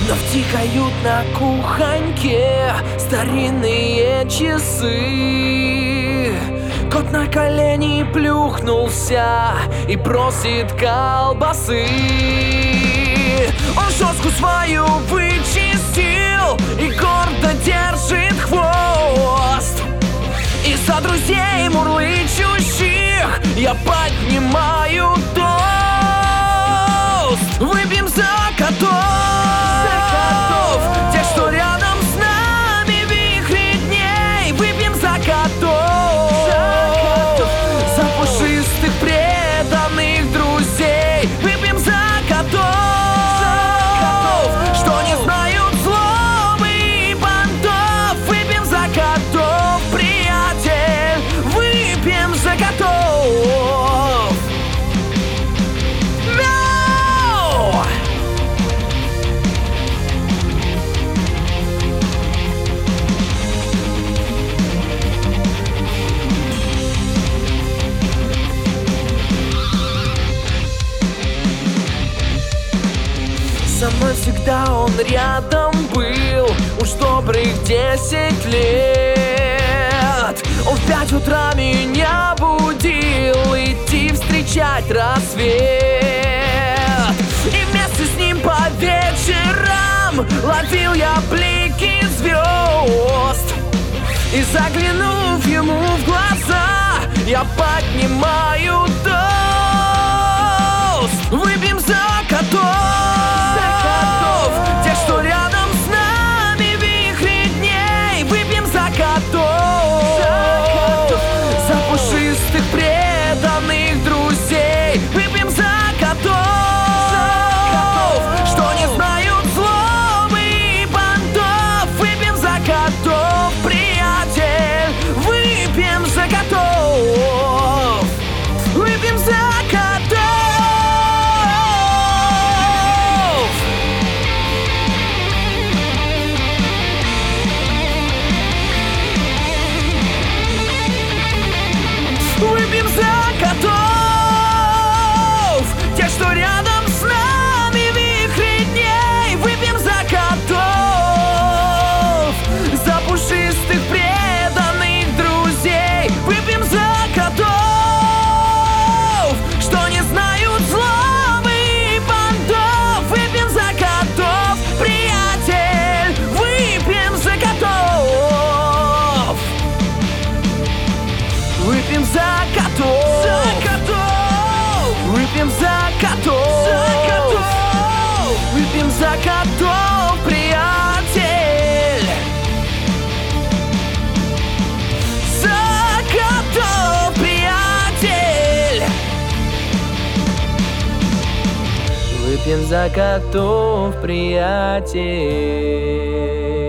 Но втикают на кухоньке старинные часы. Кот на колени плюхнулся и просит колбасы. Он шерстку свою вычистил и гордо держит хвост. И за друзей мурлычущих я поднимаю тост. Выпьем за котов, тех, что рядом с нами вихри дней. Выпьем за котов, за пушистых преданных друзей. Выпьем за котов, что не знают злобы и понтов. Выпьем за котов, приятель, выпьем за котов. Со мной всегда он рядом был уж добрых 10 лет. Он в 5 утра меня будил идти встречать рассвет. И вместе с ним по вечерам ловил я блики звезд. И заглянув ему в глаза, я поднимаю тост. Выпьем за котов, тех, что рядом с нами вихри дней. Выпьем за котов, за пушистых преданных друзей. Выпьем за котов, что не знают злобы и понтов. Выпьем за котов, приятель, выпьем за котов. Выпьем за котов. Выпьем за котов, тех, что рядом с нами вихри дней. Выпьем за котов, за пушистых преданных друзей. Выпьем за котов, что не знают злобы и понтов. Выпьем за котов, приятель, выпьем за котов. Выпьем за котов, выпьем за котов, выпьем за котов, приятель. За котов, приятель. Выпьем за котов, приятель.